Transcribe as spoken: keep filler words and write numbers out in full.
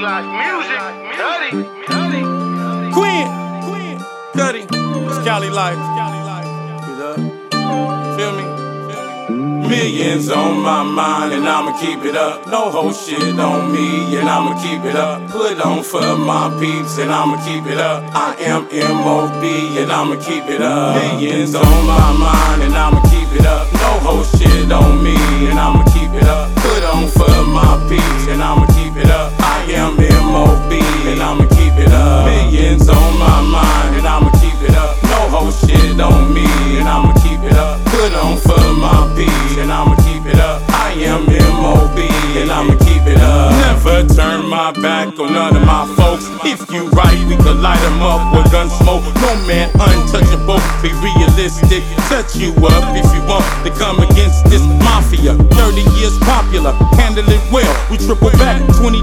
like music, Cuddy, Cuddy. Queen, Queen, Cuddy, it's Cali life. Get up, feel me? Millions on my mind and I'ma keep it up. No whole shit on me and I'ma keep it up. Put on for my peeps and I'ma keep it up. I am M O B and I'ma keep it up. Millions on my mind and I'ma keep it up. No whole shit on me and I'ma keep it up. Put on for my peeps and I'ma keep it up. I am M O B and I'ma keep it up. Millions on my mind and I'ma keep it up. No whole shit on me and I'ma keep it up. Put on for my peeps and I'ma keep it up. I am M O B and I'ma keep it up. Never turn my back on none of my folks. If you right, we could light them up with gun smoke. No man untouchable, be realistic. Touch you up if you want to come against this mafia. Thirty years popular, handle it well. We triple back, twenty